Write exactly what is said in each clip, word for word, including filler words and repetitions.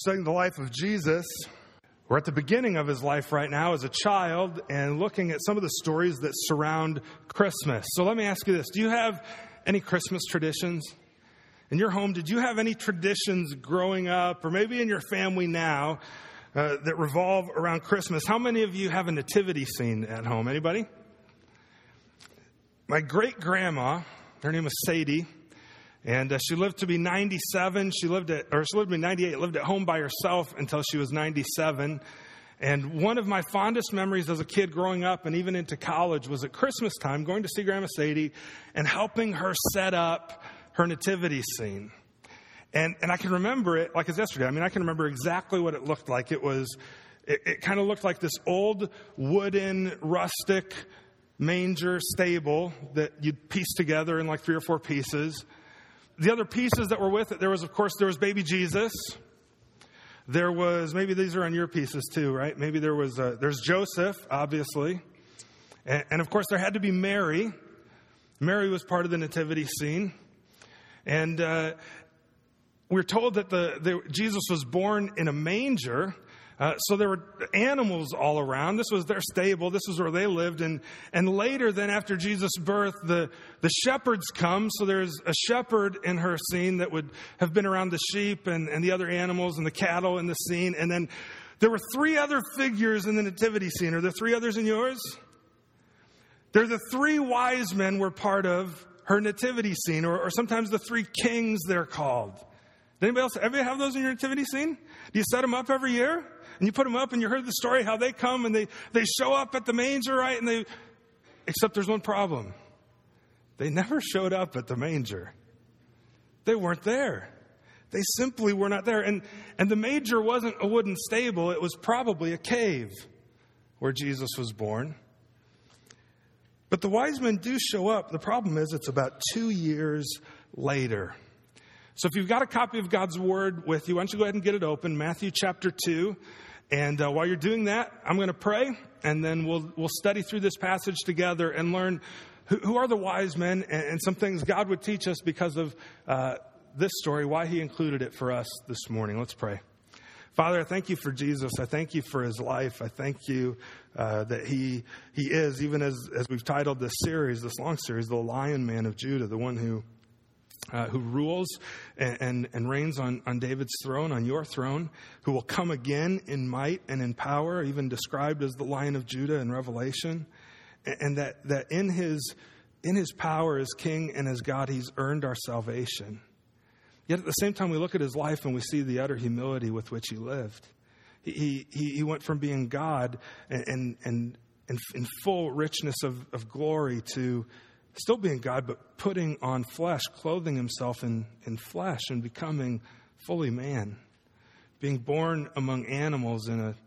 Studying the life of Jesus. We're at the beginning of his life right now as a child and looking at some of the stories that surround Christmas. So let me ask you this. Do you have any Christmas traditions? In your home, did you have any traditions growing up or maybe in your family now uh, that revolve around Christmas? How many of you have a nativity scene at home? Anybody? My great-grandma, her name was Sadie, and uh, she lived to be ninety-seven. She lived at, or she lived to be ninety-eight, lived at home by herself until she was ninety-seven. And one of my fondest memories as a kid growing up and even into college was at Christmas time, going to see Grandma Sadie and helping her set up her nativity scene. And and I can remember it like it's yesterday. I mean, I can remember exactly what it looked like. It was, it, it kind of looked like this old wooden, rustic manger stable that you'd piece together in like three or four pieces. The other pieces that were with it, there was, of course, there was baby Jesus. There was, maybe these are on your pieces too, right? Maybe there was, uh, there's Joseph, obviously. And, and of course, there had to be Mary. Mary was part of the nativity scene. And uh, we're told that the, the Jesus was born in a manger. Uh, so there were animals all around. This was their stable. This was where they lived. And and later, then after Jesus' birth, the, the shepherds come. So there's a shepherd in her scene that would have been around the sheep and, and the other animals and the cattle in the scene. And then there were three other figures in the nativity scene. Are there three others in yours? They're the three wise men were part of her nativity scene, or, or sometimes the three kings they're called. Did anybody else ever have those in your nativity scene? Do you set them up every year? And you put them up and you heard the story how they come and they, they show up at the manger, right? And they, except there's one problem. They never showed up at the manger. They weren't there. They simply were not there. And, and the manger wasn't a wooden stable. It was probably a cave where Jesus was born. But the wise men do show up. The problem is it's about two years later. So if you've got a copy of God's Word with you, why don't you go ahead and get it open, Matthew chapter two. And uh, while you're doing that, I'm going to pray, and then we'll we'll study through this passage together and learn who, who are the wise men and, and some things God would teach us because of uh, this story, why he included it for us this morning. Let's pray. Father, I thank you for Jesus. I thank you for his life. I thank you uh, that he he is, even as, as we've titled this series, this long series, the Lion Man of Judah, the one who Uh, who rules and, and, and reigns on, on David's throne, on your throne, who will come again in might and in power, even described as the Lion of Judah in Revelation, and, and that, that in his in his power as King and as God, he's earned our salvation. Yet at the same time, we look at his life and we see the utter humility with which he lived. He he, he went from being God and and, and, and in full richness of, of glory to still being God, but putting on flesh, clothing himself in, in flesh and becoming fully man, being born among animals in a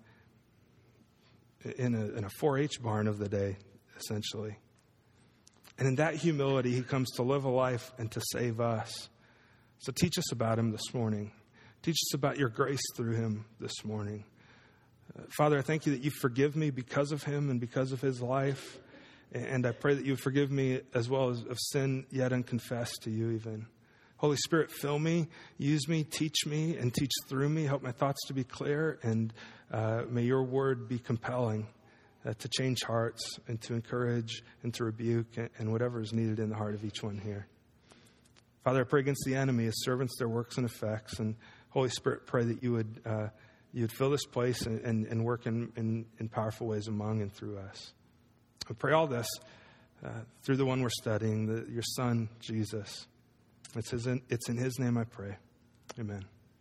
in a in a four H barn of the day, essentially. And in that humility, he comes to live a life and to save us. So teach us about him this morning. Teach us about your grace through him this morning. Uh, Father, I thank you that you forgive me because of him and because of his life. And I pray that you would forgive me as well as of sin yet unconfessed to you even. Holy Spirit, fill me, use me, teach me, and teach through me. Help my thoughts to be clear, and uh, may your word be compelling uh, to change hearts and to encourage and to rebuke and, and whatever is needed in the heart of each one here. Father, I pray against the enemy, his servants, their works and effects. And Holy Spirit, pray that you would uh, you would fill this place and, and, and work in, in, in powerful ways among and through us. I pray all this uh, through the one we're studying, the, your Son, Jesus. It's, his, it's in his name I pray. Amen.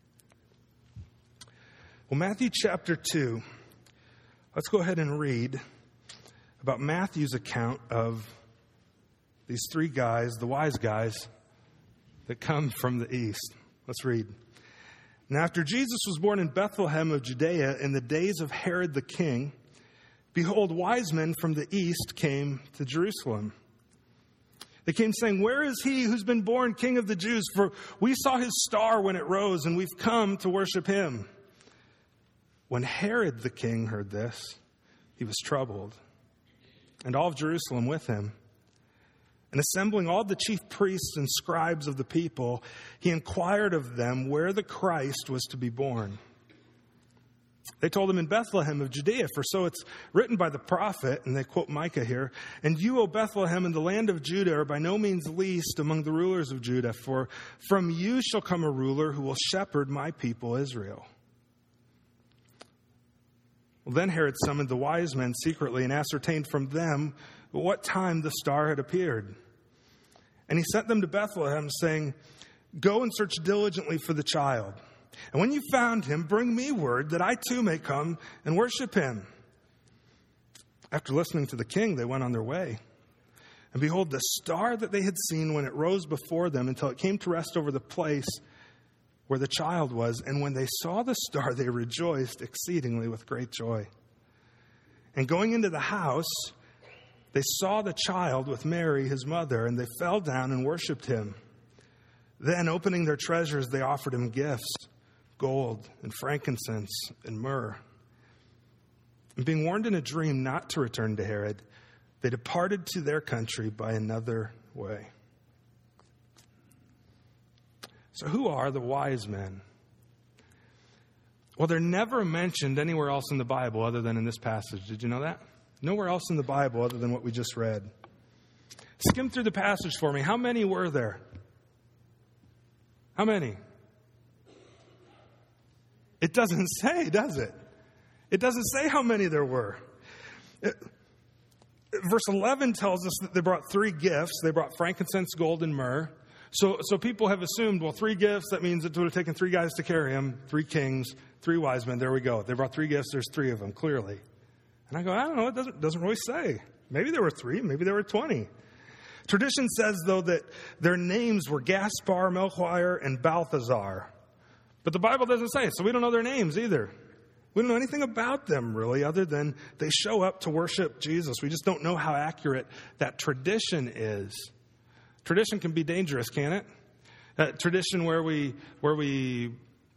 Well, Matthew chapter two. Let's go ahead and read about Matthew's account of these three guys, the wise guys, that come from the east. Let's read. Now, after Jesus was born in Bethlehem of Judea in the days of Herod the king, behold, wise men from the east came to Jerusalem. They came saying, "Where is he who's been born King of the Jews? For we saw his star when it rose, and we've come to worship him." When Herod the king heard this, he was troubled, and all of Jerusalem with him. And assembling all the chief priests and scribes of the people, he inquired of them where the Christ was to be born. They told him, in Bethlehem of Judea, for so it's written by the prophet, and they quote Micah here, and you, O Bethlehem, in the land of Judah, are by no means least among the rulers of Judah, for from you shall come a ruler who will shepherd my people Israel. Well, then Herod summoned the wise men secretly and ascertained from them what time the star had appeared. And he sent them to Bethlehem, saying, go and search diligently for the child. And when you found him, bring me word that I too may come and worship him. After listening to the king, they went on their way. And behold, the star that they had seen when it rose before them until it came to rest over the place where the child was. And when they saw the star, they rejoiced exceedingly with great joy. And going into the house, they saw the child with Mary, his mother, and they fell down and worshiped him. Then, opening their treasures, they offered him gifts, gold and frankincense and myrrh. And being warned in a dream not to return to Herod, they departed to their country by another way. So who are the wise men? Well, they're never mentioned anywhere else in the Bible other than in this passage. Did you know that? Nowhere else in the Bible other than what we just read. Skim through the passage for me. How many were there? How many? It doesn't say, does it? It doesn't say how many there were. It, verse eleven tells us that they brought three gifts. They brought frankincense, gold, and myrrh. So, so people have assumed, well, three gifts, that means it would have taken three guys to carry him, three kings, three wise men. There we go. They brought three gifts. There's three of them, clearly. And I go, I don't know. It doesn't, doesn't really say. Maybe there were three. Maybe there were twenty. Tradition says, though, that their names were Gaspar, Melchior, and Balthazar. But the Bible doesn't say, so we don't know their names either. We don't know anything about them, really, other than they show up to worship Jesus. We just don't know how accurate that tradition is. Tradition can be dangerous, can't it? That tradition where we where we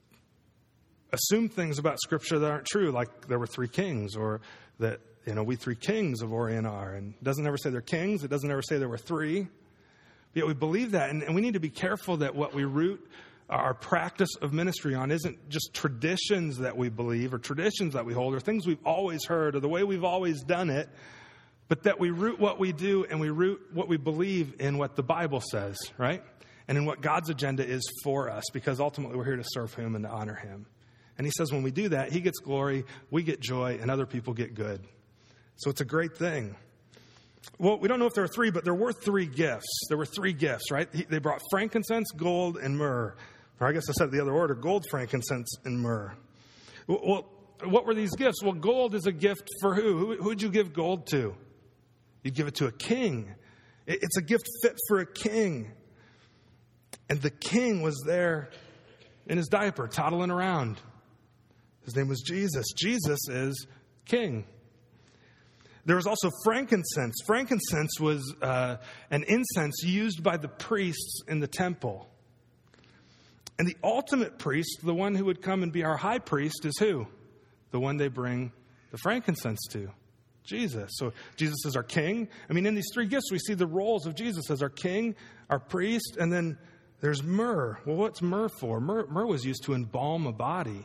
assume things about Scripture that aren't true, like there were three kings, or that, you know, we three kings of Orient are. And it doesn't ever say they're kings. It doesn't ever say there were three. But yet we believe that, and, and we need to be careful that what we root our practice of ministry on isn't just traditions that we believe or traditions that we hold or things we've always heard or the way we've always done it, but that we root what we do and we root what we believe in what the Bible says, right? And in what God's agenda is for us, because ultimately we're here to serve him and to honor him. And he says when we do that, he gets glory, we get joy, and other people get good. So it's a great thing. Well, we don't know if there were three, but there were three gifts. There were three gifts, right? They brought frankincense, gold, and myrrh. Or I guess I said the other order, gold, frankincense, and myrrh. Well, what were these gifts? Well, gold is a gift for who? Who would you give gold to? You give it to a king. It's a gift fit for a king. And the king was there in his diaper, toddling around. His name was Jesus. Jesus is king. There was also frankincense. Frankincense was uh, an incense used by the priests in the temple. And the ultimate priest, the one who would come and be our high priest, is who? The one they bring the frankincense to. Jesus. So Jesus is our king. I mean, in these three gifts, we see the roles of Jesus as our king, our priest, and then there's myrrh. Well, what's myrrh for? Myrrh, myrrh was used to embalm a body.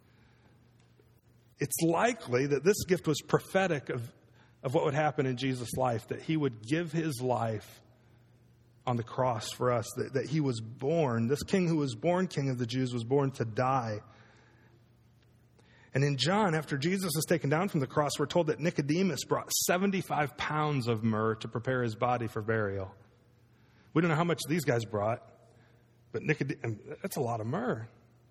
It's likely that this gift was prophetic of, of what would happen in Jesus' life, that he would give his life on the cross for us, that, that he was born, this king who was born king of the Jews was born to die. And in John, after Jesus is taken down from the cross, we're told that Nicodemus brought seventy-five pounds of myrrh to prepare his body for burial. We don't know how much these guys brought, but Nicodemus, that's a lot of myrrh.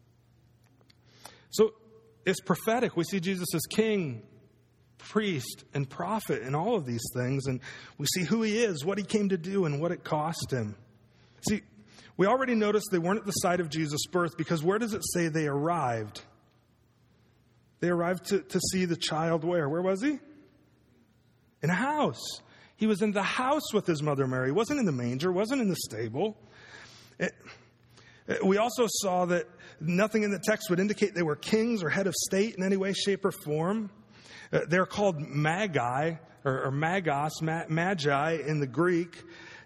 So it's prophetic. We see Jesus as king, priest, and prophet in all of these things. And we see who he is, what he came to do, and what it cost him. See, we already noticed they weren't at the site of Jesus' birth, because where does it say they arrived? They arrived to, to see the child where? Where was he? In a house. He was in the house with his mother Mary. He wasn't in the manger, wasn't in the stable. It, we also saw that nothing in the text would indicate they were kings or head of state in any way, shape, or form. Uh, they're called magi, or, or magos, ma- magi in the Greek.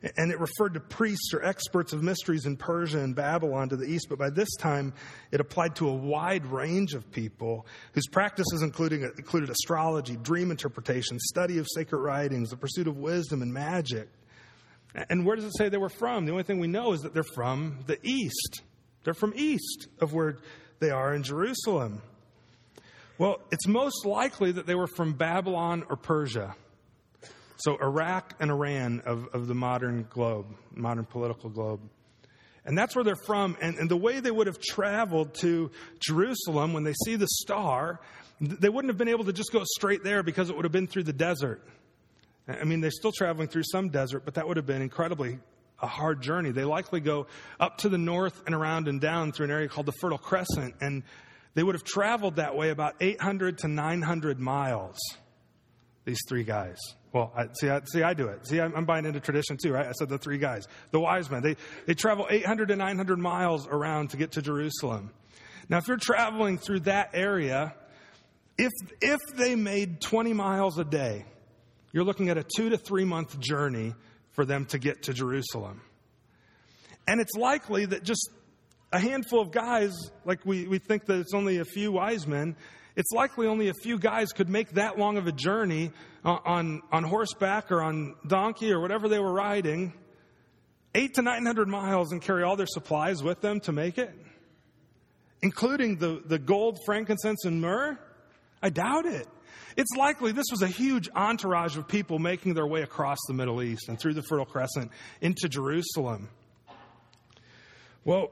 And it referred to priests or experts of mysteries in Persia and Babylon to the east. But by this time, it applied to a wide range of people whose practices including, included astrology, dream interpretation, study of sacred writings, the pursuit of wisdom and magic. And where does it say they were from? The only thing we know is that they're from the east. They're from east of where they are in Jerusalem. Well, it's most likely that they were from Babylon or Persia. So Iraq and Iran of, of the modern globe, modern political globe. And that's where they're from. And, and the way they would have traveled to Jerusalem when they see the star, they wouldn't have been able to just go straight there because it would have been through the desert. I mean, they're still traveling through some desert, but that would have been incredibly a hard journey. They likely go up to the north and around and down through an area called the Fertile Crescent. And they would have traveled that way about eight hundred to nine hundred miles, these three guys. Well, I, see, I, see, I do it. See, I'm, I'm buying into tradition too, right? I said the three guys, the wise men. They they travel eight hundred to nine hundred miles around to get to Jerusalem. Now, if you're traveling through that area, if if they made twenty miles a day, you're looking at a two to three month journey for them to get to Jerusalem. And it's likely that just a handful of guys, like we, we think that it's only a few wise men, it's likely only a few guys could make that long of a journey on, on, on horseback or on donkey or whatever they were riding, eight to nine hundred miles and carry all their supplies with them to make it, including the, the gold, frankincense, and myrrh. I doubt it. It's likely this was a huge entourage of people making their way across the Middle East and through the Fertile Crescent into Jerusalem. Well,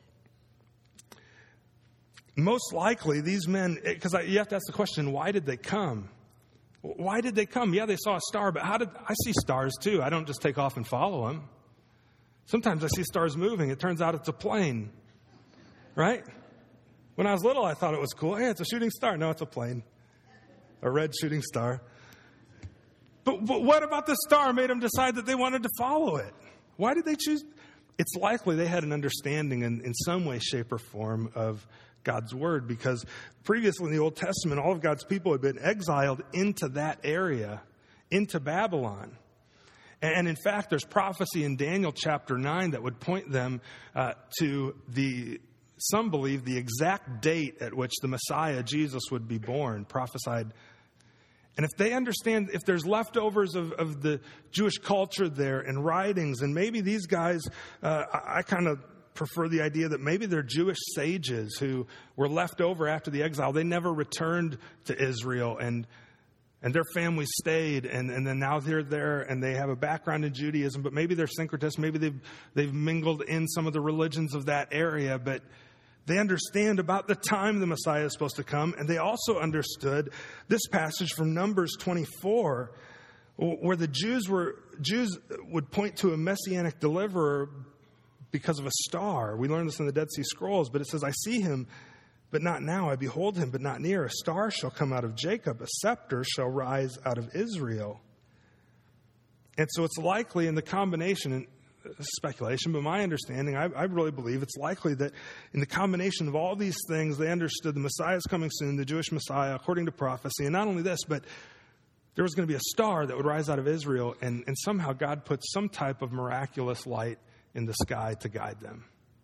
most likely these men, because you have to ask the question, why did they come? Why did they come? Yeah, they saw a star, but how did, I see stars too. I don't just take off and follow them. Sometimes I see stars moving. It turns out it's a plane, right? When I was little, I thought it was cool. Hey, it's a shooting star. No, it's a plane. A red shooting star. But, but what about the star made them decide that they wanted to follow it? Why did they choose? It's likely they had an understanding in, in some way, shape, or form of God's word, because previously in the Old Testament, all of God's people had been exiled into that area, into Babylon. And in fact, there's prophecy in Daniel chapter nine that would point them uh, to the, some believe, the exact date at which the Messiah, Jesus, would be born, prophesied. And if they understand, if there's leftovers of, of the Jewish culture there and writings, and maybe these guys, uh, I, I kind of prefer the idea that maybe they're Jewish sages who were left over after the exile. They never returned to Israel, and and their families stayed, and, and then now they're there, and they have a background in Judaism, but maybe they're syncretists, maybe they've, they've mingled in some of the religions of that area, but they understand about the time the Messiah is supposed to come, and they also understood this passage from Numbers twenty-four, where the Jews were Jews would point to a messianic deliverer because of a star. We learned this in the Dead Sea Scrolls, but it says, I see him, but not now. I behold him, but not near. A star shall come out of Jacob. A scepter shall rise out of Israel. And so it's likely in the combination, and speculation, but my understanding, I, I really believe it's likely that in the combination of all these things, they understood the Messiah is coming soon, the Jewish Messiah, according to prophecy. And not only this, but there was going to be a star that would rise out of Israel, and, and somehow God put some type of miraculous light in the sky to guide them.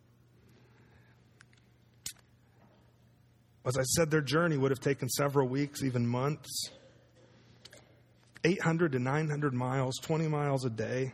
As I said, their journey would have taken several weeks, even months. eight hundred to nine hundred miles, twenty miles a day.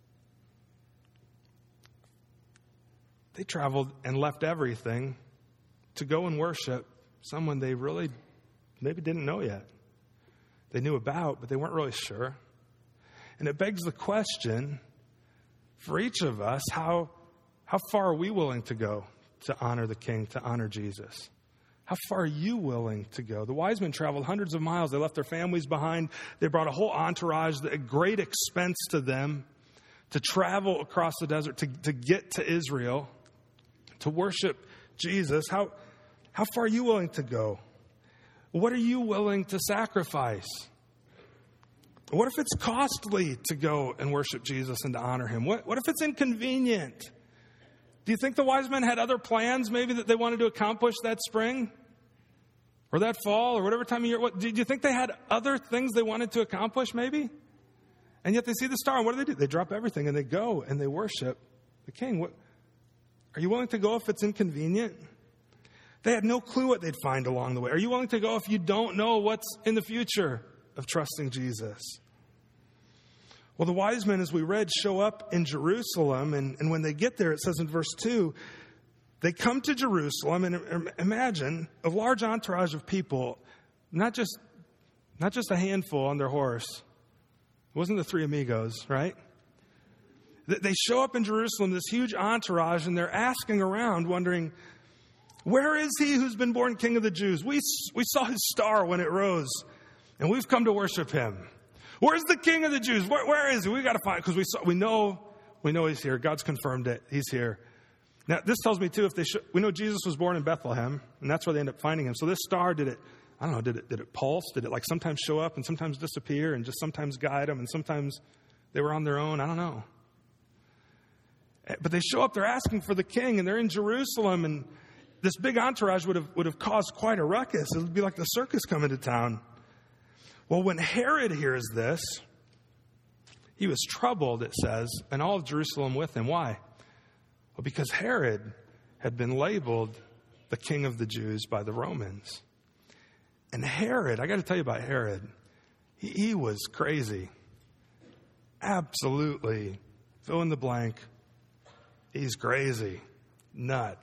They traveled and left everything to go and worship someone they really maybe didn't know yet. They knew about, but they weren't really sure. And it begs the question for each of us, how, how far are we willing to go to honor the King, to honor Jesus? How far are you willing to go? The wise men traveled hundreds of miles. They left their families behind. They brought a whole entourage at great expense to them to travel across the desert, to, to get to Israel, to worship Jesus. How, how far are you willing to go? What are you willing to sacrifice? What if it's costly to go and worship Jesus and to honor him? What, what if it's inconvenient? Do you think the wise men had other plans maybe that they wanted to accomplish that spring or that fall or whatever time of year? What, do you think they had other things they wanted to accomplish maybe? And yet they see the star, and what do they do? They drop everything, and they go, and they worship the king. What, are you willing to go if it's inconvenient? They had no clue what they'd find along the way. Are you willing to go if you don't know what's in the future of trusting Jesus? Well, the wise men, as we read, show up in Jerusalem, and, and when they get there, it says in verse two, they come to Jerusalem, and imagine a large entourage of people, not just, not just a handful on their horse. It wasn't the three amigos, right? They show up in Jerusalem, this huge entourage, and they're asking around, wondering, where is he who's been born King of the Jews? We, we saw his star when it rose, and we've come to worship him. Where's the King of the Jews? Where, where is he? We got to find, because we saw, we know, we know he's here. God's confirmed it. He's here. Now, this tells me too, if they sh- we know Jesus was born in Bethlehem, and that's where they end up finding him. So this star, did it? I don't know. Did it? Did it pulse? Did it like sometimes show up and sometimes disappear, and just sometimes guide them, and sometimes they were on their own? I don't know. But they show up. They're asking for the king, and they're in Jerusalem, and this big entourage would have would have caused quite a ruckus. It would be like the circus coming to town. Well, when Herod hears this, he was troubled, it says, and all of Jerusalem with him. Why? Well, because Herod had been labeled the king of the Jews by the Romans. And Herod, I got to tell you about Herod. He, he was crazy. Absolutely. Fill in the blank. He's crazy. Nuts.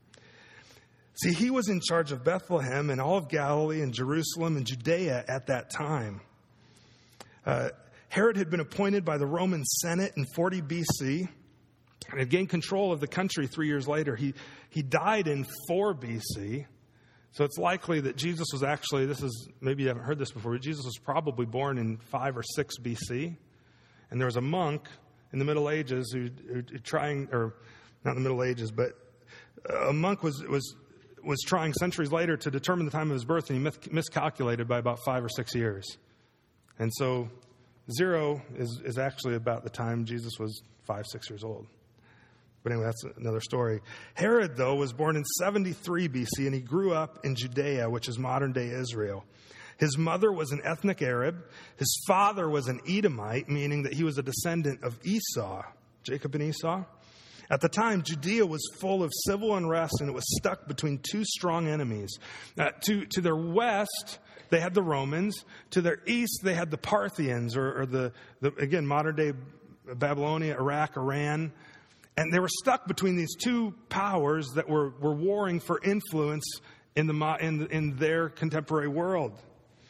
See, he was in charge of Bethlehem and all of Galilee and Jerusalem and Judea at that time. Uh, Herod had been appointed by the Roman Senate in forty B C and had gained control of the country three years later. He, he died in four B C, so it's likely that Jesus was actually, this is, maybe you haven't heard this before, but Jesus was probably born in five or six B C. And there was a monk in the Middle Ages who, who, who trying, or not in the Middle Ages, but a monk was was was trying centuries later to determine the time of his birth, and he mis- miscalculated by about five or six years. And so zero is, is actually about the time Jesus was five, six years old. But anyway, that's another story. Herod, though, was born in seventy-three B C, and he grew up in Judea, which is modern-day Israel. His mother was an ethnic Arab. His father was an Edomite, meaning that he was a descendant of Esau, Jacob and Esau. At the time, Judea was full of civil unrest, and it was stuck between two strong enemies. Uh, to, to their west, they had the Romans. To their east, they had the Parthians, or, or the, the, again, modern-day Babylonia, Iraq, Iran. And they were stuck between these two powers that were, were warring for influence in, the, in, in their contemporary world.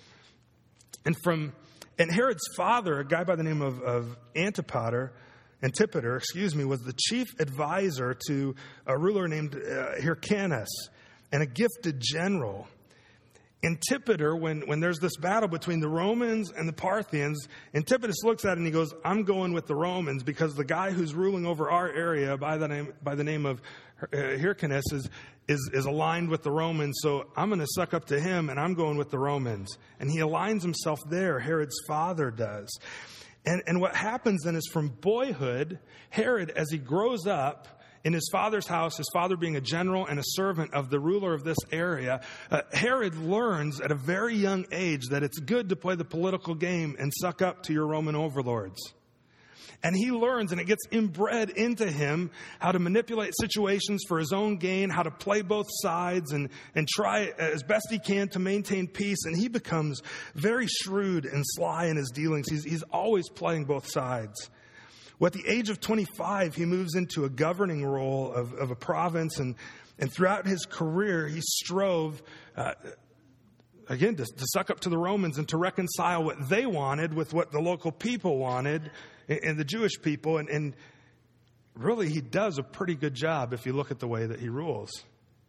And from and Herod's father, a guy by the name of, of Antipater, Antipater, excuse me, was the chief advisor to a ruler named uh, Hyrcanus and a gifted general. Antipater, when, when there's this battle between the Romans and the Parthians, Antipater looks at it and he goes, I'm going with the Romans because the guy who's ruling over our area by the name, by the name of Hyrcanus is, is, is aligned with the Romans, so I'm going to suck up to him and I'm going with the Romans. And he aligns himself there, Herod's father does. And, and what happens then is from boyhood, Herod, as he grows up, in his father's house, his father being a general and a servant of the ruler of this area, uh, Herod learns at a very young age that it's good to play the political game and suck up to your Roman overlords. And he learns, and it gets inbred into him, how to manipulate situations for his own gain, how to play both sides and, and try as best he can to maintain peace. And he becomes very shrewd and sly in his dealings. He's, he's always playing both sides. Well, at the age of twenty-five, he moves into a governing role of, of a province, and, and throughout his career, he strove, uh, again, to, to suck up to the Romans and to reconcile what they wanted with what the local people wanted and, and the Jewish people. And, and really, he does a pretty good job if you look at the way that he rules.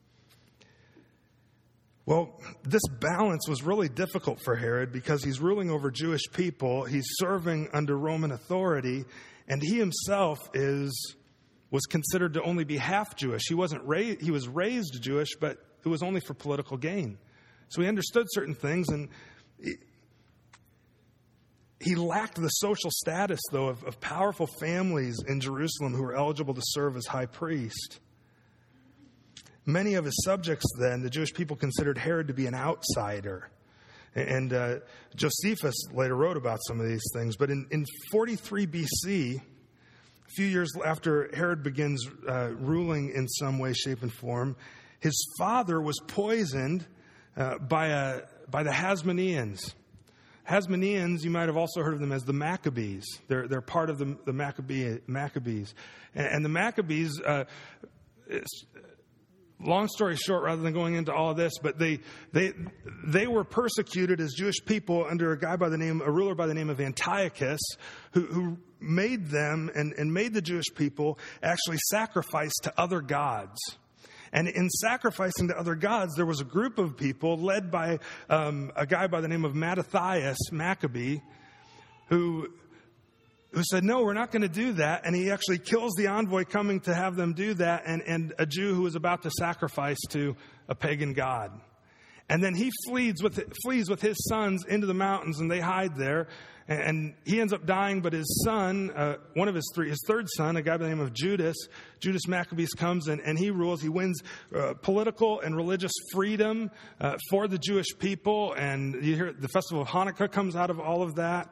Well, this balance was really difficult for Herod because he's ruling over Jewish people, he's serving under Roman authority, and he himself is was considered to only be half Jewish. He wasn't raised, he was raised Jewish, but it was only for political gain. So he understood certain things, and he, he lacked the social status, though, of, of powerful families in Jerusalem who were eligible to serve as high priest. Many of his subjects then, the Jewish people, considered Herod to be an outsider. And uh, Josephus later wrote about some of these things. But in, in forty-three B C, a few years after Herod begins uh, ruling in some way, shape, and form, his father was poisoned uh, by a by the Hasmoneans. Hasmoneans, you might have also heard of them as the Maccabees. They're they're part of the the Maccabee, Maccabees, and, and the Maccabees. Uh, long story short, rather than going into all of this, but they they they were persecuted as Jewish people under a guy by the name, a ruler by the name of Antiochus, who, who made them and, and made the Jewish people actually sacrifice to other gods. And in sacrificing to other gods, there was a group of people led by um, a guy by the name of Mattathias Maccabee, who who said, no, we're not going to do that. And he actually kills the envoy coming to have them do that, and, and a Jew who was about to sacrifice to a pagan god. And then he flees with flees with his sons into the mountains, and they hide there. And, and he ends up dying, but his son, uh, one of his three, his third son, a guy by the name of Judas, Judas Maccabeus comes and, and he rules. He wins uh, political and religious freedom uh, for the Jewish people. And you hear the festival of Hanukkah comes out of all of that.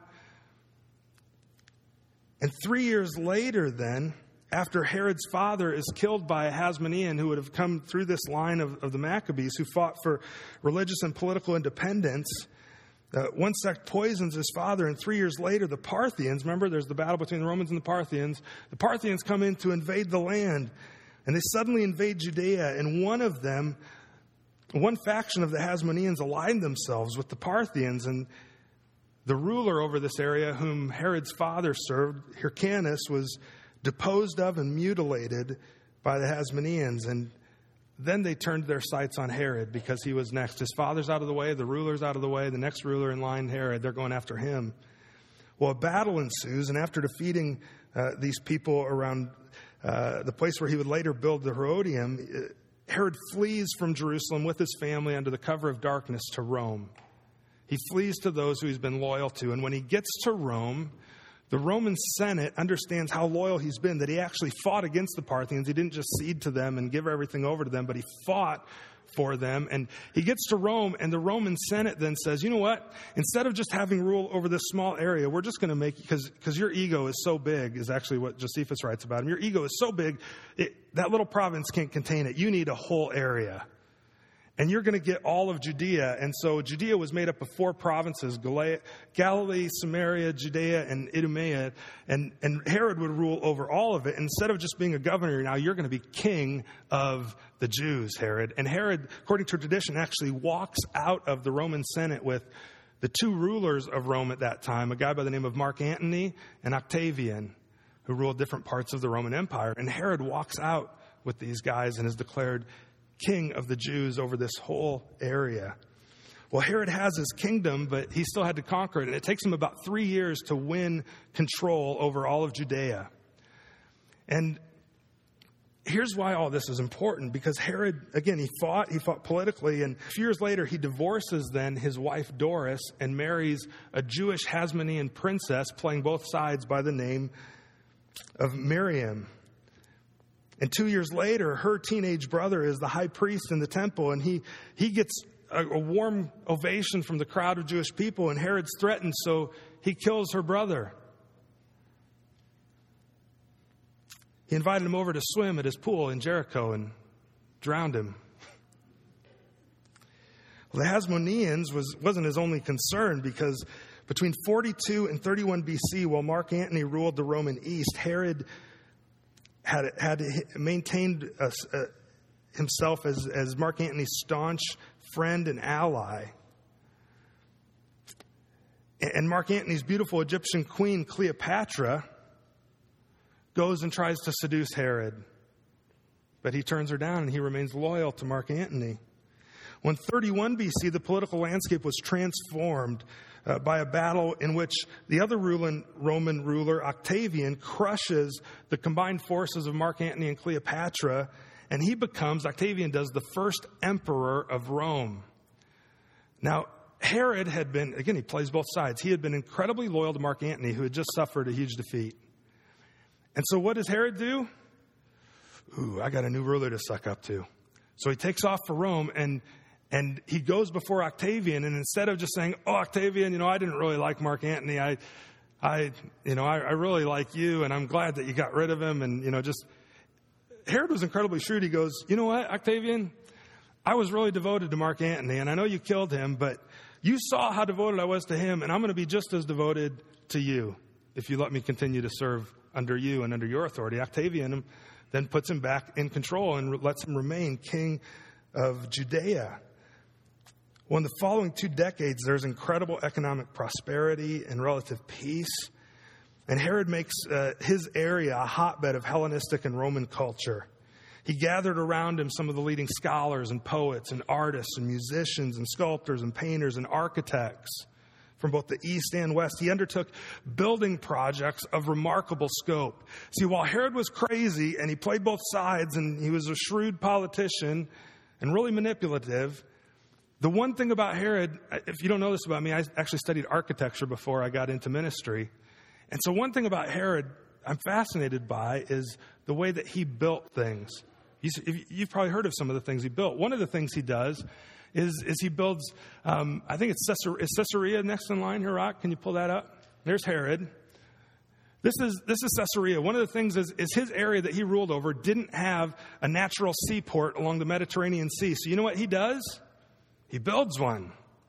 And three years later, then, after Herod's father is killed by a Hasmonean who would have come through this line of, of the Maccabees who fought for religious and political independence, uh, one sect poisons his father, and three years later, the Parthians, remember there's the battle between the Romans and the Parthians, the Parthians come in to invade the land, and they suddenly invade Judea, and one of them, one faction of the Hasmoneans aligned themselves with the Parthians, and the ruler over this area, whom Herod's father served, Hyrcanus, was deposed of and mutilated by the Hasmoneans. And then they turned their sights on Herod because he was next. His father's out of the way, the ruler's out of the way, the next ruler in line, Herod, they're going after him. Well, a battle ensues, and after defeating uh, these people around uh, the place where he would later build the Herodium, Herod flees from Jerusalem with his family under the cover of darkness to Rome. He flees to those who he's been loyal to. And when he gets to Rome, the Roman Senate understands how loyal he's been, that he actually fought against the Parthians. He didn't just cede to them and give everything over to them, but he fought for them. And he gets to Rome, and the Roman Senate then says, you know what? Instead of just having rule over this small area, we're just going to make, because because your ego is so big, is actually what Josephus writes about him. Your ego is so big, it, that little province can't contain it. You need a whole area. And you're going to get all of Judea. And so Judea was made up of four provinces, Galilee, Samaria, Judea, and Idumea. And, and Herod would rule over all of it. And instead of just being a governor, now you're going to be king of the Jews, Herod. And Herod, according to tradition, actually walks out of the Roman Senate with the two rulers of Rome at that time, a guy by the name of Mark Antony and Octavian, who ruled different parts of the Roman Empire. And Herod walks out with these guys and is declared king of the Jews over this whole area. Well, Herod has his kingdom, but he still had to conquer it. And it takes him about three years to win control over all of Judea. And here's why all this is important. Because Herod, again, he fought, he fought politically. And a few years later, he divorces then his wife Doris and marries a Jewish Hasmonean princess playing both sides by the name of Miriam. And two years later, her teenage brother is the high priest in the temple, and he, he gets a, a warm ovation from the crowd of Jewish people, and Herod's threatened, so he kills her brother. He invited him over to swim at his pool in Jericho and drowned him. Well, the Hasmoneans was, wasn't his only concern, because between forty-two and thirty-one B C, while Mark Antony ruled the Roman East, Herod had had maintained uh, uh, himself as, as Mark Antony's staunch friend and ally. And Mark Antony's beautiful Egyptian queen, Cleopatra, goes and tries to seduce Herod. But he turns her down, and he remains loyal to Mark Antony. When thirty-one B C, the political landscape was transformed Uh, by a battle in which the other ruling, Roman ruler, Octavian, crushes the combined forces of Mark Antony and Cleopatra, and he becomes, Octavian does, the first emperor of Rome. Now, Herod had been, again, he plays both sides. He had been incredibly loyal to Mark Antony, who had just suffered a huge defeat. And so what does Herod do? Ooh, I got a new ruler to suck up to. So he takes off for Rome, and And he goes before Octavian, and instead of just saying, oh, Octavian, you know, I didn't really like Mark Antony. I, I, you know, I, I really like you, and I'm glad that you got rid of him. And, you know, just, Herod was incredibly shrewd. He goes, you know what, Octavian? I was really devoted to Mark Antony, and I know you killed him, but you saw how devoted I was to him, and I'm going to be just as devoted to you if you let me continue to serve under you and under your authority. Octavian then puts him back in control and lets him remain king of Judea. Well, in the following two decades, there's incredible economic prosperity and relative peace. And Herod makes uh, his area a hotbed of Hellenistic and Roman culture. He gathered around him some of the leading scholars and poets and artists and musicians and sculptors and painters and architects from both the east and west. He undertook building projects of remarkable scope. See, while Herod was crazy and he played both sides and he was a shrewd politician and really manipulative, the one thing about Herod, if you don't know this about me, I actually studied architecture before I got into ministry. And so one thing about Herod I'm fascinated by is the way that he built things. You've probably heard of some of the things he built. One of the things he does is, is he builds, um, I think it's Caesarea, is Caesarea next in line here, Rock? Can you pull that up? There's Herod. This is this is Caesarea. One of the things is, is his area that he ruled over didn't have a natural seaport along the Mediterranean Sea. So you know what he does? He builds one.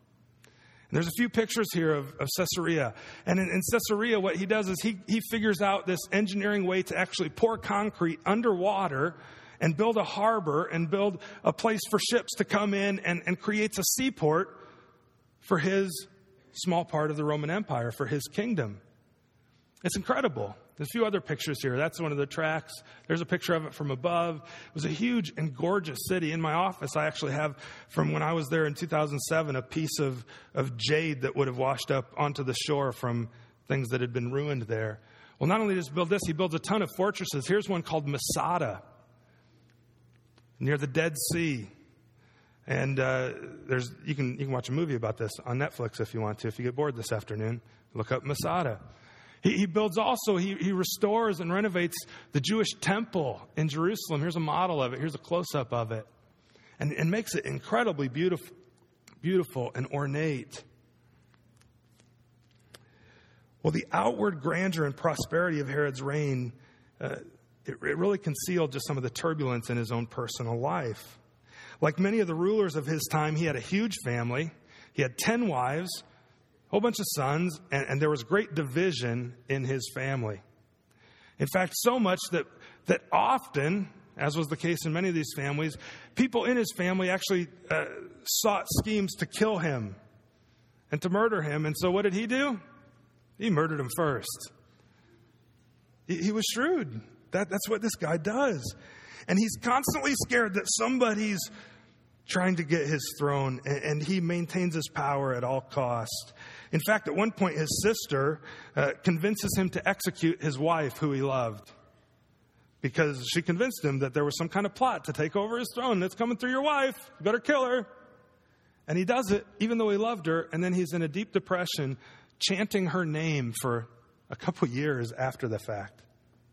And there's a few pictures here of, of Caesarea. And in, in Caesarea, what he does is he, he figures out this engineering way to actually pour concrete underwater and build a harbor and build a place for ships to come in, and, and creates a seaport for his small part of the Roman Empire, for his kingdom. It's incredible. There's a few other pictures here. That's one of the tracks. There's a picture of it from above. It was a huge and gorgeous city. In my office, I actually have, from when I was there in two thousand seven, a piece of, of jade that would have washed up onto the shore from things that had been ruined there. Well, not only does he build this, he builds a ton of fortresses. Here's one called Masada, near the Dead Sea. And uh, there's you can you can watch a movie about this on Netflix if you want to. If you get bored this afternoon, look up Masada. He, he builds also, he, he restores and renovates the Jewish temple in Jerusalem. Here's a model of it. Here's a close-up of it. And, and makes it incredibly beautiful, beautiful and ornate. Well, the outward grandeur and prosperity of Herod's reign, uh, it, it really concealed just some of the turbulence in his own personal life. Like many of the rulers of his time, he had a huge family. He had ten wives, a whole bunch of sons, and, and there was great division in his family. In fact, so much that, that often, as was the case in many of these families, people in his family actually uh, sought schemes to kill him and to murder him. And so what did he do? He murdered him first. He, he was shrewd. That, that's what this guy does. And he's constantly scared that somebody's trying to get his throne, and, and he maintains his power at all costs. In fact, at one point, his sister uh, convinces him to execute his wife, who he loved, because she convinced him that there was some kind of plot to take over his throne. It's coming through your wife. You better kill her. And he does it, even though he loved her, and then he's in a deep depression, chanting her name for a couple years after the fact.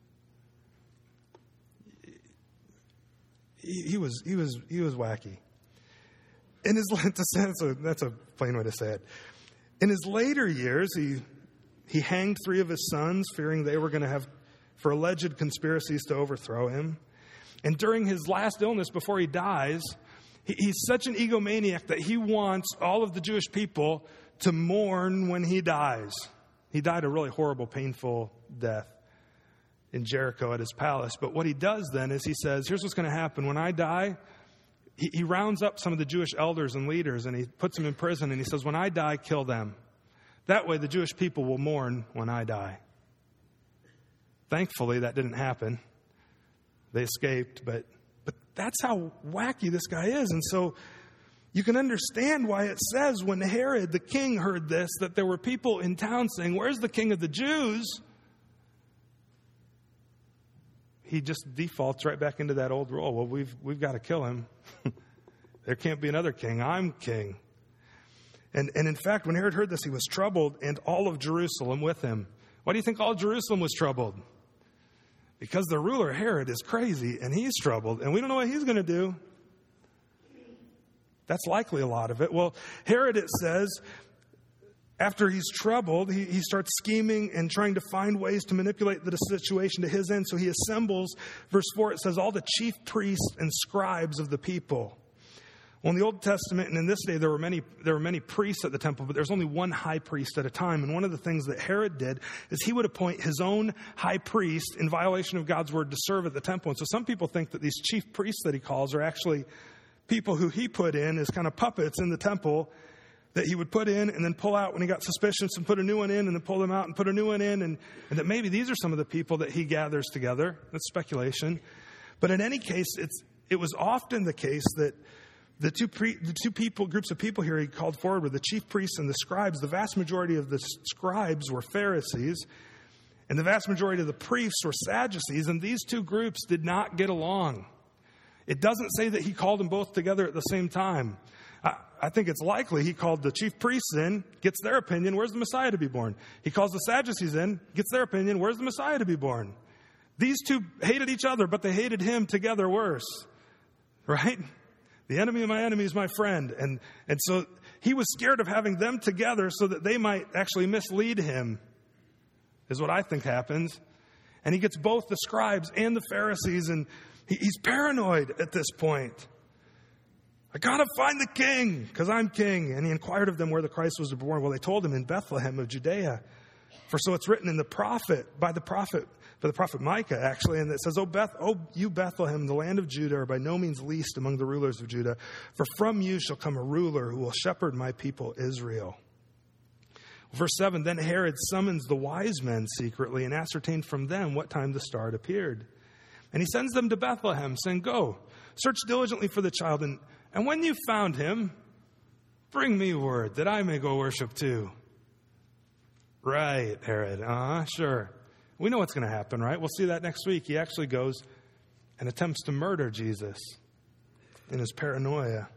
He, he was he was he was wacky. In his that's a that's a plain way to say it. In his later years, he he hanged three of his sons, fearing they were going to have for alleged conspiracies to overthrow him. And during his last illness, before he dies, he, he's such an egomaniac that he wants all of the Jewish people to mourn when he dies. He died a really horrible, painful death in Jericho at his palace. But what he does then is he says, here's what's going to happen. When I die, he, he rounds up some of the Jewish elders and leaders and he puts them in prison and he says, when I die, kill them. That way the Jewish people will mourn when I die. Thankfully, that didn't happen. They escaped, but but that's how wacky this guy is. And so you can understand why it says when Herod, the king, heard this, that there were people in town saying, where's the king of the Jews? He just defaults right back into that old role. Well, we've we've got to kill him. There can't be another king. I'm king. And, and in fact, when Herod heard this, he was troubled, and all of Jerusalem with him. Why do you think all of Jerusalem was troubled? Because the ruler, Herod, is crazy, and he's troubled, and we don't know what he's going to do. That's likely a lot of it. Well, Herod, it says, after he's troubled, he, he starts scheming and trying to find ways to manipulate the situation to his end. So he assembles, verse four, it says, all the chief priests and scribes of the people. Well, in the Old Testament and in this day, there were many there were many priests at the temple, but there's only one high priest at a time. And one of the things that Herod did is he would appoint his own high priest in violation of God's word to serve at the temple. And so some people think that these chief priests that he calls are actually people who he put in as kind of puppets in the temple that he would put in and then pull out when he got suspicious and put a new one in and then pull them out and put a new one in. And, and that maybe these are some of the people that he gathers together. That's speculation. But in any case, it's it was often the case that The two pre, the two people groups of people here he called forward were the chief priests and the scribes. The vast majority of the scribes were Pharisees, and the vast majority of the priests were Sadducees, and these two groups did not get along. It doesn't say that he called them both together at the same time. I, I think it's likely he called the chief priests in, gets their opinion, where's the Messiah to be born? He calls the Sadducees in, gets their opinion, where's the Messiah to be born? These two hated each other, but they hated him together worse, right? The enemy of my enemy is my friend. And, and so he was scared of having them together so that they might actually mislead him, is what I think happens. And he gets both the scribes and the Pharisees, and he, he's paranoid at this point. I got to find the king because I'm king. And he inquired of them where the Christ was born. Well, they told him in Bethlehem of Judea. For so it's written in the prophet, by the prophet, by the prophet Micah, actually, and it says, "O Beth, O you Bethlehem, the land of Judah, are by no means least among the rulers of Judah, for from you shall come a ruler who will shepherd my people Israel." Verse seven, then Herod summons the wise men secretly and ascertained from them what time the star had appeared. And he sends them to Bethlehem, saying, "Go, search diligently for the child, and, and when you found him, bring me word that I may go worship too." Right, Herod. Uh-huh, sure. We know what's going to happen, right? We'll see that next week. He actually goes and attempts to murder Jesus in his paranoia.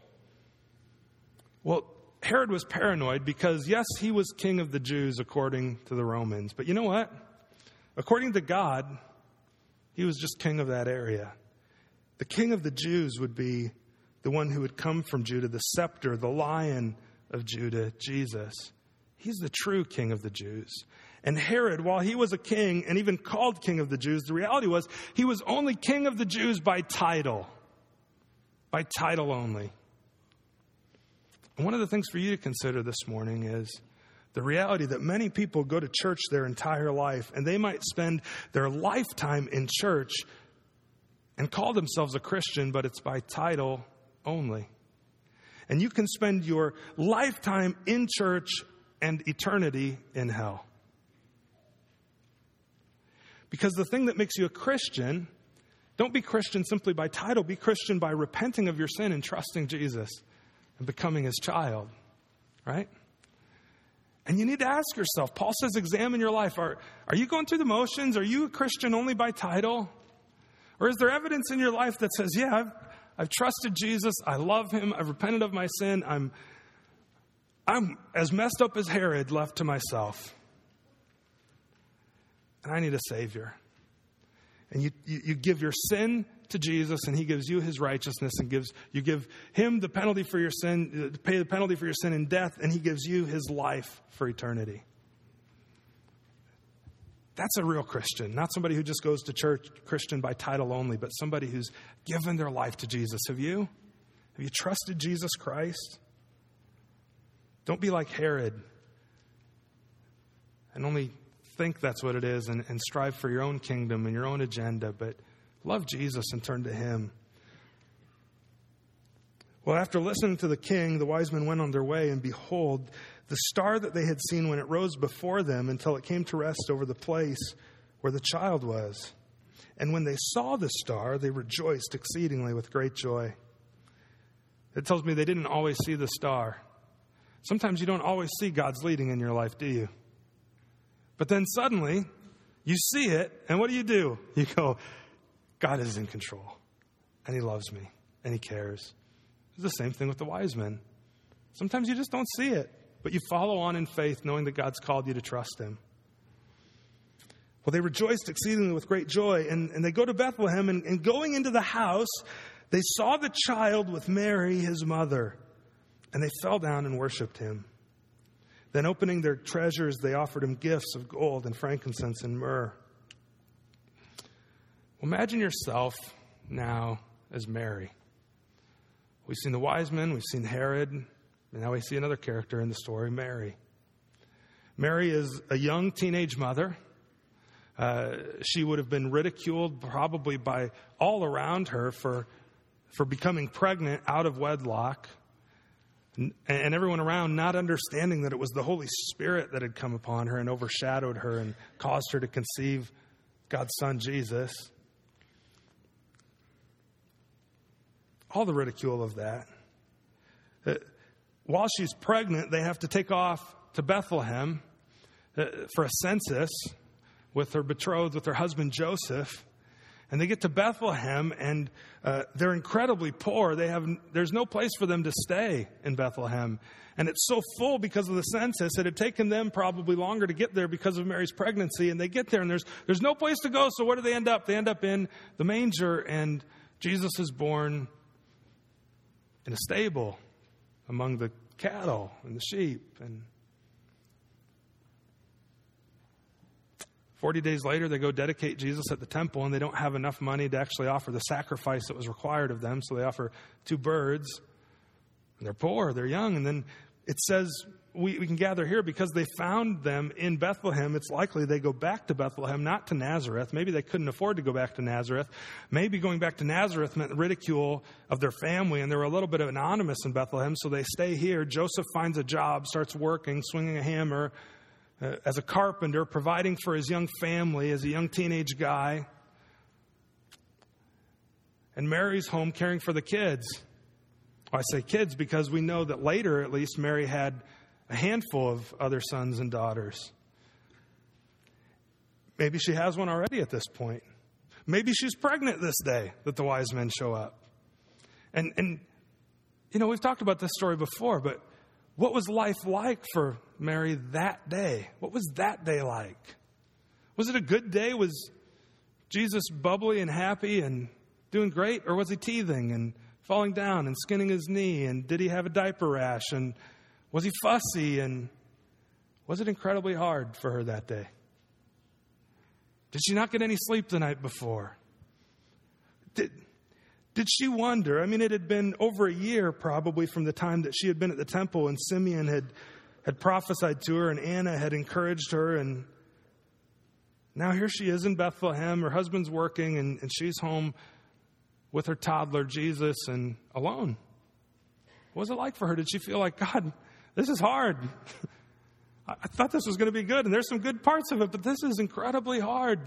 Well, Herod was paranoid because, yes, he was king of the Jews according to the Romans. But you know what? According to God, he was just king of that area. The king of the Jews would be the one who would come from Judah, the scepter, the lion of Judah, Jesus. He's the true king of the Jews. And Herod, while he was a king and even called king of the Jews, the reality was he was only king of the Jews by title. By title only. And one of the things for you to consider this morning is the reality that many people go to church their entire life, and they might spend their lifetime in church and call themselves a Christian, but it's by title only. And you can spend your lifetime in church and eternity in hell. Because the thing that makes you a Christian, don't be Christian simply by title. Be Christian by repenting of your sin and trusting Jesus and becoming his child. Right? And you need to ask yourself, Paul says, examine your life. Are, are you going through the motions? Are you a Christian only by title? Or is there evidence in your life that says, yeah, I've, I've trusted Jesus. I love him. I've repented of my sin. I'm, I'm as messed up as Herod left to myself. And I need a Savior. And you, you, you give your sin to Jesus, and he gives you his righteousness, and gives you give him the penalty for your sin, to pay the penalty for your sin in death, and he gives you his life for eternity. That's a real Christian, not somebody who just goes to church Christian by title only, but somebody who's given their life to Jesus. Have you? Have you trusted Jesus Christ? Don't be like Herod and only think that's what it is and, and strive for your own kingdom and your own agenda, but love Jesus and turn to him. Well, after listening to the king, the wise men went on their way, and behold, the star that they had seen when it rose before them until it came to rest over the place where the child was. And when they saw the star, they rejoiced exceedingly with great joy. It tells me they didn't always see the star. Sometimes you don't always see God's leading in your life, do you? But then suddenly, you see it, and what do you do? You go, God is in control, and he loves me, and he cares. It's the same thing with the wise men. Sometimes you just don't see it, but you follow on in faith, knowing that God's called you to trust him. Well, they rejoiced exceedingly with great joy, and, and they go to Bethlehem, and, and going into the house, They saw the child with Mary, his mother, and they fell down and worshiped him. Then opening their treasures, they offered him gifts of gold and frankincense and myrrh. Well, imagine yourself now as Mary. We've seen the wise men, we've seen Herod, and now we see another character in the story, Mary. Mary is a young teenage mother. Uh, she would have been ridiculed probably by all around her for, for becoming pregnant out of wedlock. And, and everyone around not understanding that it was the Holy Spirit that had come upon her and overshadowed her and caused her to conceive God's Son, Jesus. All the ridicule of that. Uh, while she's pregnant, they have to take off to Bethlehem uh, for a census with her betrothed, with her husband Joseph. And they get to Bethlehem, and uh, they're incredibly poor. They have There's no place for them to stay in Bethlehem. And it's so full because of the census. It had taken them probably longer to get there because of Mary's pregnancy. And they get there, and there's there's no place to go. So where do they end up? They end up in the manger, and Jesus is born in a stable among the cattle and the sheep. And forty days later, they go dedicate Jesus at the temple, and they don't have enough money to actually offer the sacrifice that was required of them. So they offer two birds. And they're poor, they're young. And then it says, we, we can gather here because they found them in Bethlehem. It's likely they go back to Bethlehem, not to Nazareth. Maybe they couldn't afford to go back to Nazareth. Maybe going back to Nazareth meant ridicule of their family, and they were a little bit anonymous in Bethlehem, so they stay here. Joseph finds a job, starts working, swinging a hammer uh, as a carpenter, providing for his young family as a young teenage guy. And Mary's home caring for the kids. I say kids because we know that later, at least, Mary had a handful of other sons and daughters. Maybe she has one already at this point. Maybe she's pregnant this day that the wise men show up. And, and you know, we've talked about this story before, but what was life like for Mary that day? What was that day like? Was it a good day? Was Jesus bubbly and happy and doing great? Or was he teething and falling down and skinning his knee? And did he have a diaper rash? And was he fussy? And was it incredibly hard for her that day? Did she not get any sleep the night before? Did, did she wonder? I mean, it had been over a year probably from the time that she had been at the temple, and Simeon had, had prophesied to her, and Anna had encouraged her. And now here she is in Bethlehem. Her husband's working, and, and she's home with her toddler, Jesus, and alone. What was it like for her? Did she feel like, God, this is hard. I thought this was going to be good, and there's some good parts of it, but this is incredibly hard.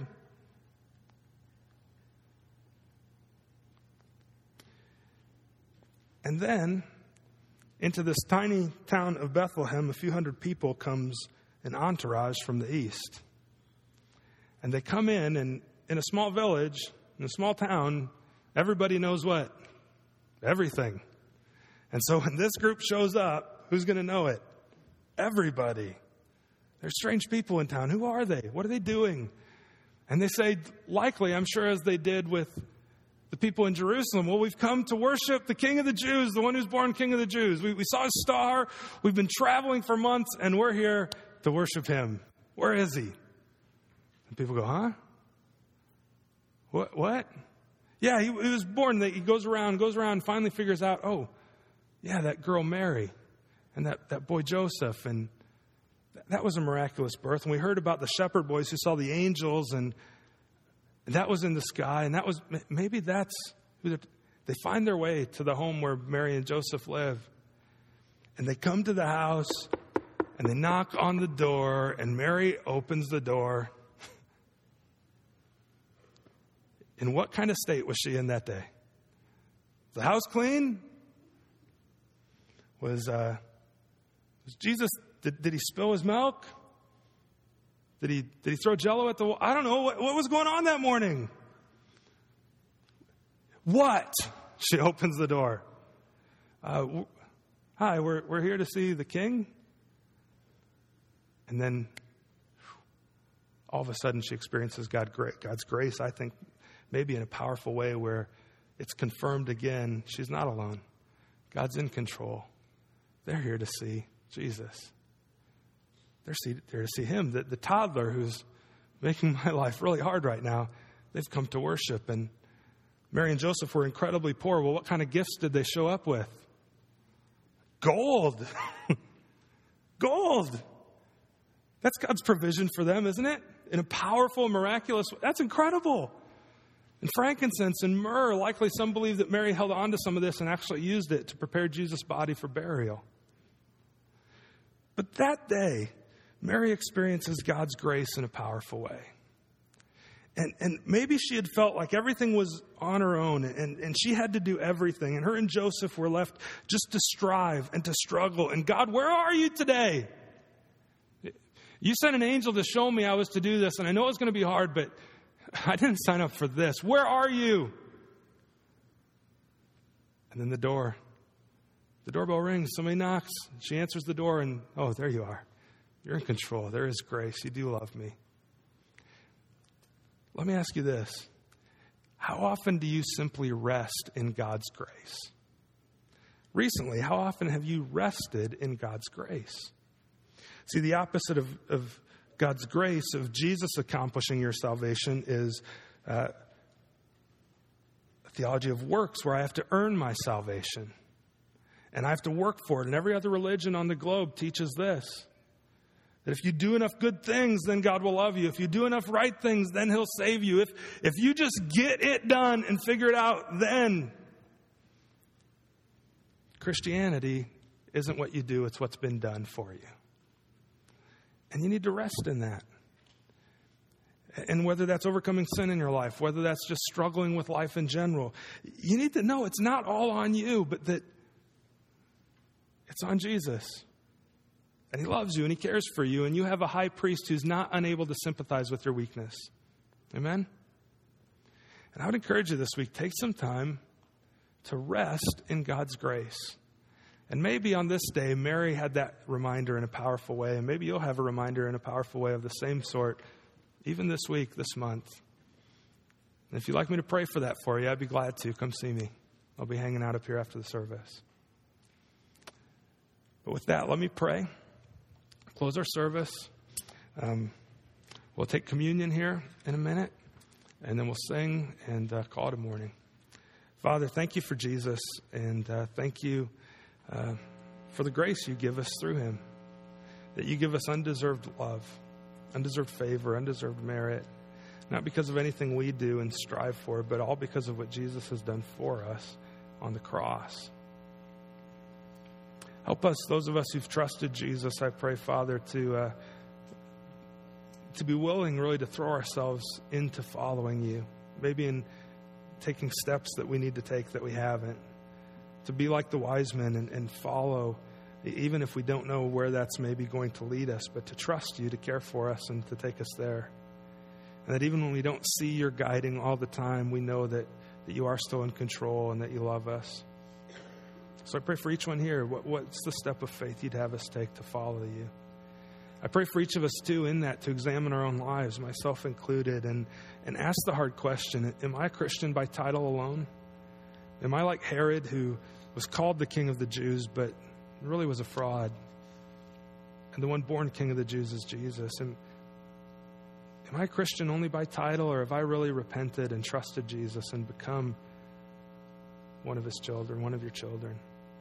And then, into this tiny town of Bethlehem, a few hundred people, comes an entourage from the east. And they come in, and in a small village, in a small town, everybody knows what? Everything. And so when this group shows up, who's going to know it? Everybody. There's strange people in town. Who are they? What are they doing? And they say, likely, I'm sure as they did with the people in Jerusalem, well, we've come to worship the King of the Jews, the one who's born King of the Jews. We, we saw his star. We've been traveling for months, and we're here to worship him. Where is he? And people go, huh? What? What? Yeah, he, he was born. He goes around, goes around, and finally figures out, oh, yeah, that girl Mary and that, that boy Joseph. And th- that was a miraculous birth. And we heard about the shepherd boys who saw the angels, and, and that was in the sky. And that was, maybe that's who they find their way to the home where Mary and Joseph live. And they come to the house, and they knock on the door, and Mary opens the door. In what kind of state was she in that day? Was the house clean? Was, uh, was Jesus, did, did he spill his milk? Did he did he throw Jell-O at the wall? I don't know. What, what was going on that morning? What? She opens the door. Uh, w- Hi, we're we're here to see the king. And then all of a sudden she experiences God, God's grace, I think, maybe in a powerful way where it's confirmed again. She's not alone. God's in control. They're here to see Jesus. They're there to see him. The, the toddler who's making my life really hard right now, they've come to worship. And Mary and Joseph were incredibly poor. Well, what kind of gifts did they show up with? Gold. Gold. That's God's provision for them, isn't it? In a powerful, miraculous way. That's incredible. And frankincense and myrrh. Likely some believe that Mary held on to some of this and actually used it to prepare Jesus' body for burial. But that day, Mary experiences God's grace in a powerful way. And, and maybe she had felt like everything was on her own and, and she had to do everything. And her and Joseph were left just to strive and to struggle. And God, where are you today? You sent an angel to show me I was to do this. And I know it's going to be hard, but I didn't sign up for this. Where are you? And then the door. The doorbell rings. Somebody knocks. She answers the door and, oh, there you are. You're in control. There is grace. You do love me. Let me ask you this. How often do you simply rest in God's grace? Recently, how often have you rested in God's grace? See, the opposite of, of God's grace, of Jesus accomplishing your salvation, is uh, a theology of works where I have to earn my salvation. And I have to work for it. And every other religion on the globe teaches this. That if you do enough good things, then God will love you. If you do enough right things, then he'll save you. If, if you just get it done and figure it out, then Christianity isn't what you do, it's what's been done for you. And you need to rest in that. And whether that's overcoming sin in your life, whether that's just struggling with life in general, you need to know it's not all on you, but that it's on Jesus. And he loves you and he cares for you. And you have a high priest who's not unable to sympathize with your weakness. Amen? And I would encourage you this week, take some time to rest in God's grace. And maybe on this day, Mary had that reminder in a powerful way. And maybe you'll have a reminder in a powerful way of the same sort, even this week, this month. And if you'd like me to pray for that for you, I'd be glad to. Come see me. I'll be hanging out up here after the service. But with that, let me pray. Close our service. Um, we'll take communion here in a minute, and then we'll sing and uh, call it a morning. Father, thank you for Jesus, and uh, thank you uh, for the grace you give us through him, that you give us undeserved love, undeserved favor, undeserved merit, not because of anything we do and strive for, but all because of what Jesus has done for us on the cross. Help us, those of us who've trusted Jesus, I pray, Father, to uh, to be willing really to throw ourselves into following you, maybe in taking steps that we need to take that we haven't, to be like the wise men and, and follow, even if we don't know where that's maybe going to lead us, but to trust you to care for us and to take us there. And that even when we don't see your guiding all the time, we know that, that you are still in control and that you love us. So I pray for each one here, what, what's the step of faith you'd have us take to follow you? I pray for each of us, too, in that, to examine our own lives, myself included, and, and ask the hard question, am I a Christian by title alone? Am I like Herod, who was called the king of the Jews, but really was a fraud? And the one born king of the Jews is Jesus. And am I a Christian only by title, or have I really repented and trusted Jesus and become one of his children, one of your children?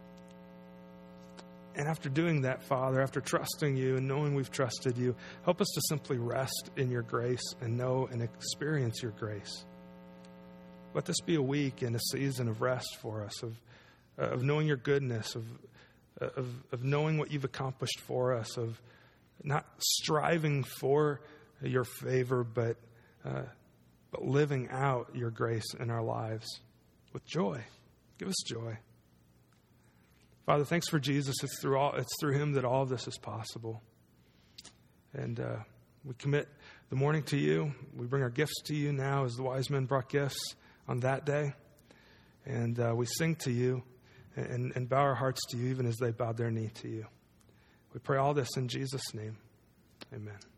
And after doing that, Father, after trusting you and knowing we've trusted you, help us to simply rest in your grace and know and experience your grace. Let this be a week and a season of rest for us, of of knowing your goodness, of, of, of knowing what you've accomplished for us, of not striving for your favor, but, uh, but living out your grace in our lives with joy. Give us joy. Father, thanks for Jesus. It's through all, it's through him that all of this is possible. And uh, we commit the morning to you. We bring our gifts to you now as the wise men brought gifts on that day. And uh, we sing to you and, and bow our hearts to you even as they bowed their knee to you. We pray all this in Jesus' name. Amen.